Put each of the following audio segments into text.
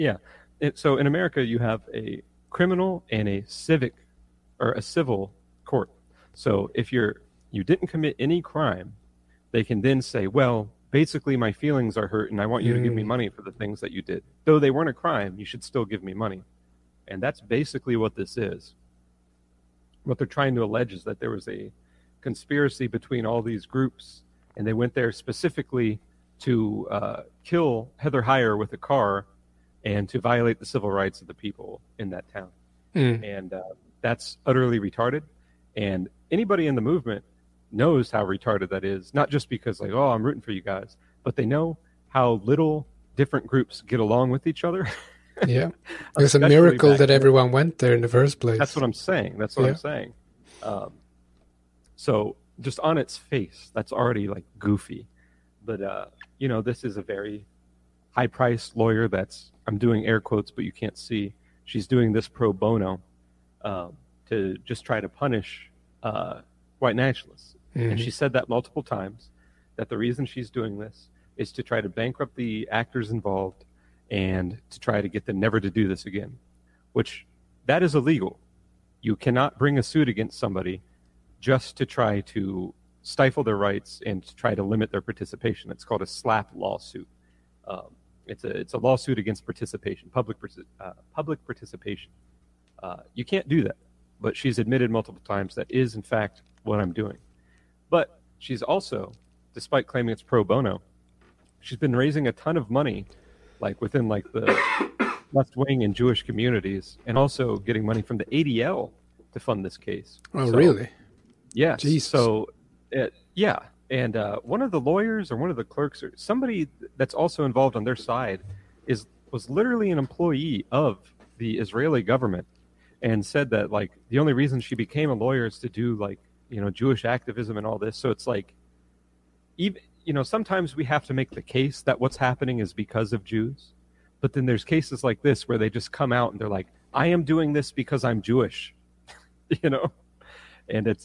Yeah. So in America, you have a criminal and a civic or a civil court. So if you didn't commit any crime, they can then say, well, basically my feelings are hurt and I want you to give me Mm, money for the things that you did. Though they weren't a crime, you should still give me money. And that's basically what this is. What they're trying to allege is that there was a conspiracy between all these groups, and they went there specifically to kill Heather Heyer with a car and to violate the civil rights of the people in that town. mm. And that's utterly retarded. And anybody in the movement knows how retarded that is, not just because, like, oh, I'm rooting for you guys, but they know how little different groups get along with each other, Yeah. It's a especially miracle back that then. everyone went there in the first That's place. what I'm saying. That's what I'm Yeah. saying. Um, so just on its face, that's already like goofy. But this is a very high-priced lawyer. I'm doing air quotes, but you can't see. She's doing this pro bono to just try to punish uh, white nationalists. And Hmm. she said that multiple times. That the reason she's doing this is to try to bankrupt the actors involved and to try to get them never to do this again. Which that is illegal. You cannot bring a suit against somebody just to try to stifle their rights and to try to limit their participation. It's called a SLAPP lawsuit. It's a lawsuit against participation, public participation. You can't do that, but she's admitted multiple times that is in fact what I'm doing. But she's also, despite claiming it's pro bono, she's been raising a ton of money, like within like the left wing and Jewish communities, and also getting money from the ADL to fund this case. Oh, So really? yes. Jesus. Yeah. And one of the lawyers or one of the clerks or somebody that's also involved on their side was literally an employee of the Israeli government and said that like the only reason she became a lawyer is to do like, Jewish activism and all this. So it's like even sometimes we have to make the case that what's happening is because of Jews. But then there's cases like this where they just come out and they're like, I am doing this because I'm Jewish, you know? And it's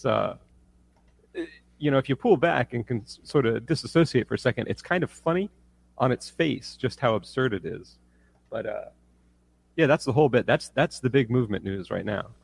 if you pull back and can sort of disassociate for a second, it's kind of funny on its face just how absurd it is. But yeah, that's the whole bit. That's the big movement news right now.